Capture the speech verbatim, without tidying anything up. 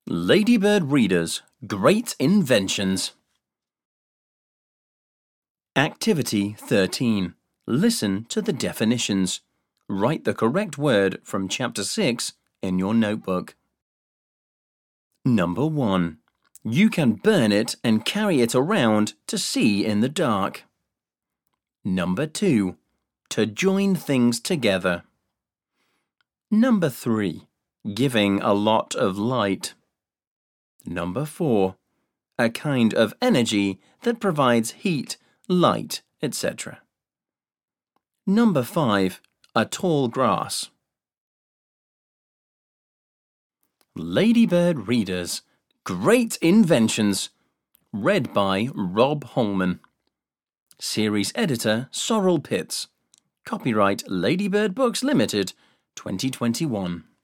Ladybird Readers, Great Inventions. Activity thirteen. Listen to the definitions. Write the correct word from Chapter six in your notebook. Number one. You can burn it and carry it around to see in the dark. Number two. To join things together. Number three. Giving a lot of light. Number four. A kind of energy that provides heat, light, et cetera. Number five. A tall grass. Ladybird Readers, Great Inventions. Read by Rob Holman. Series Editor Sorrel Pitts. Copyright Ladybird Books Limited, twenty twenty-one.